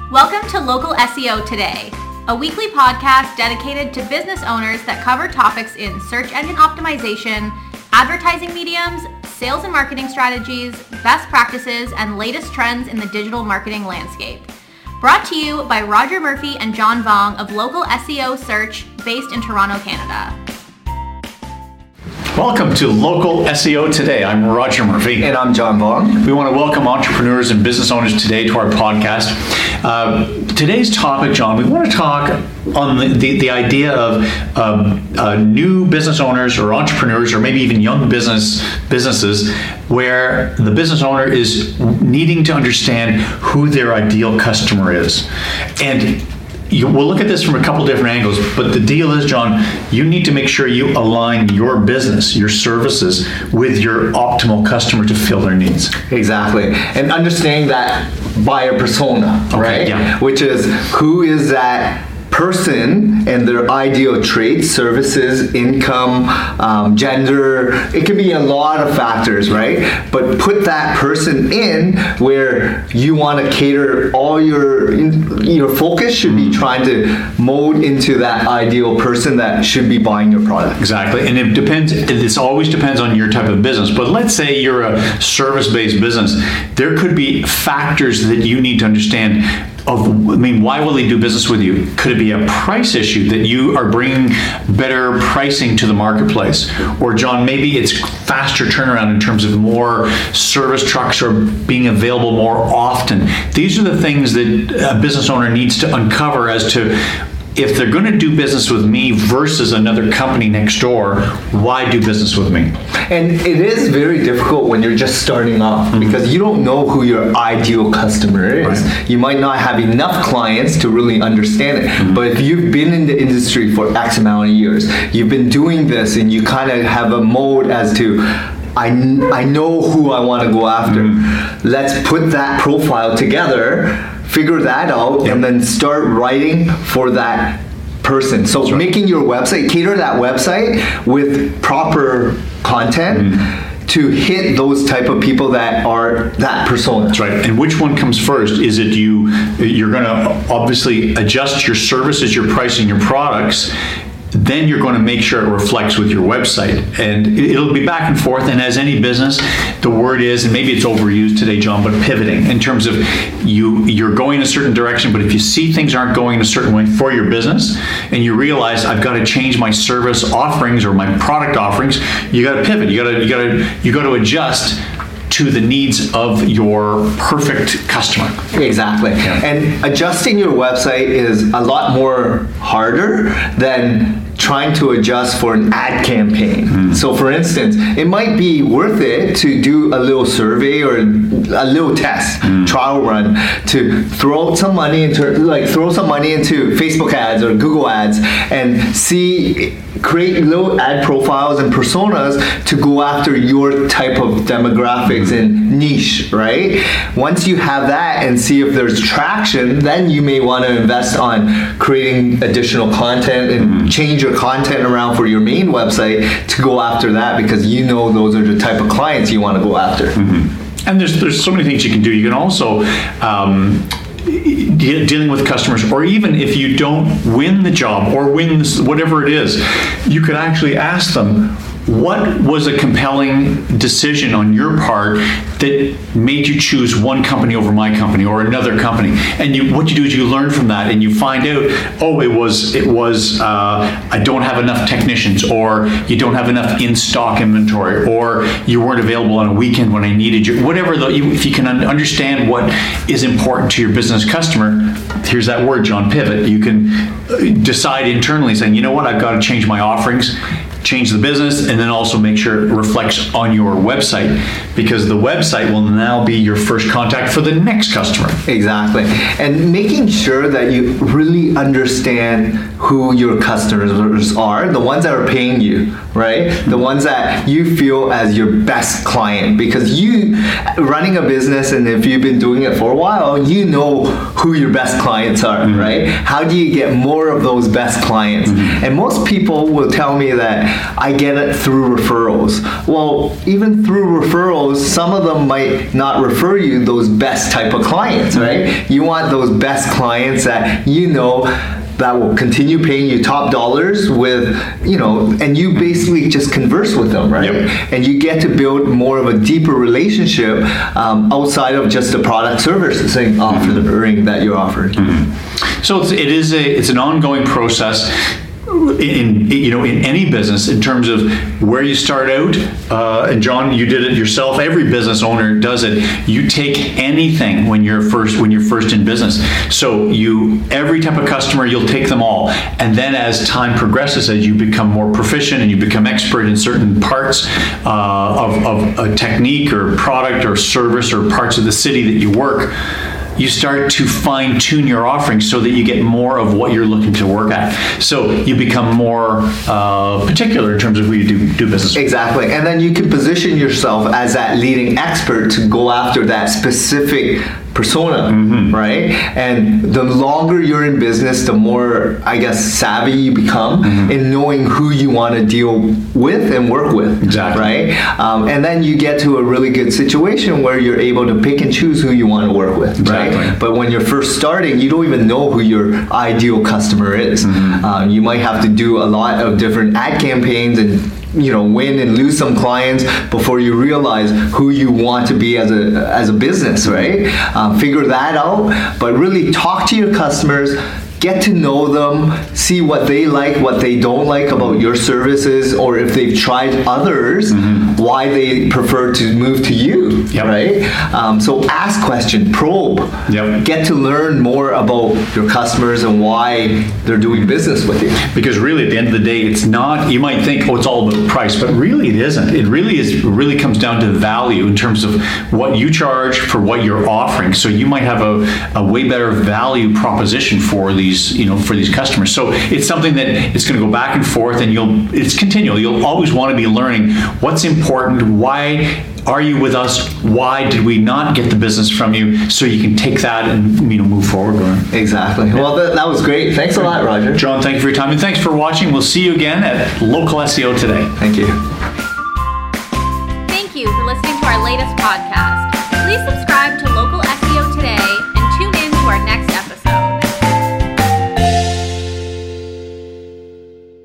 Welcome to Local SEO Today, a weekly podcast dedicated to business owners that cover topics in search engine optimization, advertising mediums, sales and marketing strategies, best practices, and latest trends in the digital marketing landscape. Brought to you by Roger Murphy and John Vong of Local SEO Search, based in Toronto, Canada. Welcome to Local SEO Today. I'm Roger Murphy. And I'm John Vong. We want to welcome entrepreneurs and business owners today to our podcast. Today's topic, John, we want to talk on the idea of new business owners or entrepreneurs or maybe even young businesses where the business owner is needing to understand who their ideal customer is. And we'll look at this from a couple different angles, but the deal is, John, you need to make sure you align your business, your services, with your optimal customer to fill their needs. Exactly. And understanding that buyer persona, right? Yeah. Which is who is that person and their ideal traits, services, income, gender. It could be a lot of factors, right? But put that person in where you want to cater all your focus should be trying to mold into that ideal person that should be buying your product. Exactly. And it depends, this always depends on your type of business. But let's say you're a service-based business. There could be factors that you need to understand why will they do business with you? Could it be a price issue that you are bringing better pricing to the marketplace? Or John, maybe it's faster turnaround in terms of more service trucks or being available more often. These are the things that a business owner needs to uncover as to if they're going to do business with me versus another company next door, why do business with me? And it is very difficult when you're just starting off because you don't know who your ideal customer is. Right. You might not have enough clients to really understand it. But if you've been in the industry for X amount of years, you've been doing this and you kind of have a mode as to I know who I want to go after. Let's put that profile together, figure that out, and then start writing for that person. So making your website, cater that website with proper content to hit those type of people that are that persona. That's right. And which one comes first? Is it you're going to obviously adjust your services, your pricing, your products, then you're going to make sure it reflects with your website. And it'll be back and forth. And as any business, the word is, and maybe it's overused today, John, but pivoting in terms of you're going a certain direction, but if you see things aren't going a certain way for your business and you realize I've got to change my service offerings or my product offerings, you got to pivot. You got to adjust to the needs of your perfect customer. Exactly. Yeah. And adjusting your website is a lot more harder than trying to adjust for an ad campaign. So for instance, it might be worth it to do a little survey or a little test, trial run, to throw some money into Facebook ads or Google ads and create little ad profiles and personas to go after your type of demographics and niche, right? Once you have that and see if there's traction, then you may want to invest on creating additional content and change your content around for your main website to go after that because you know those are the type of clients you want to go after. And there's so many things you can do. You can also dealing with customers, or even if you don't win the job or win whatever it is, you could actually ask them, what was a compelling decision on your part that made you choose one company over my company or another company? And what you do is you learn from that and you find out, it was I don't have enough technicians, or you don't have enough in-stock inventory, or you weren't available on a weekend when I needed you. Whatever, if you can understand what is important to your business customer, here's that word, John, pivot. You can decide internally saying, you know what, I've got to change my offerings, change the business, and then also make sure it reflects on your website, because the website will now be your first contact for the next customer. Exactly. And making sure that you really understand who your customers are, the ones that are paying you, right? The ones that you feel as your best client, because you running a business, and if you've been doing it for a while, you know who your best clients are, right? How do you get more of those best clients? And most people will tell me that I get it through referrals. Well, even through referrals, some of them might not refer you those best type of clients, right? You want those best clients that you know that will continue paying you top dollars with, and you basically just converse with them, right? Yep. And you get to build more of a deeper relationship outside of just the product services offering that you're offering. So it's an ongoing process in any business in terms of where you start out. And John, you did it yourself. Every business owner does it. You take anything when you're first in business. So every type of customer, you'll take them all. And then as time progresses, as you become more proficient and you become expert in certain parts of a technique or product or service or parts of the city that you work, you start to fine-tune your offerings so that you get more of what you're looking to work at. So you become more particular in terms of who you do business with. Exactly. And then you can position yourself as that leading expert to go after that specific persona, right? And the longer you're in business, the more, I guess, savvy you become in knowing who you want to deal with and work with. Exactly. Right? And then you get to a really good situation where you're able to pick and choose who you want to work with, Exactly. right? But when you're first starting, you don't even know who your ideal customer is. You might have to do a lot of different ad campaigns and win and lose some clients before you realize who you want to be as a business, right? Figure that out, but really talk to your customers, get to know them, see what they like, what they don't like about your services, or if they've tried others, why they prefer to move to you, right? So ask questions, probe, get to learn more about your customers and why they're doing business with you. Because really, at the end of the day, it's not, you might think, it's all about price, but really it isn't. It really comes down to value in terms of what you charge for what you're offering. So you might have a way better value proposition for these customers. So it's something that it's going to go back and forth, and it's continual. You'll always want to be learning what's important, why are you with us, why did we not get the business from you, so you can take that and move forward. Exactly. Well, that was great. Thanks a lot, Roger. John, thank you for your time, and thanks for watching. We'll see you again at Local SEO Today. Thank you. Thank you for listening to our latest podcast.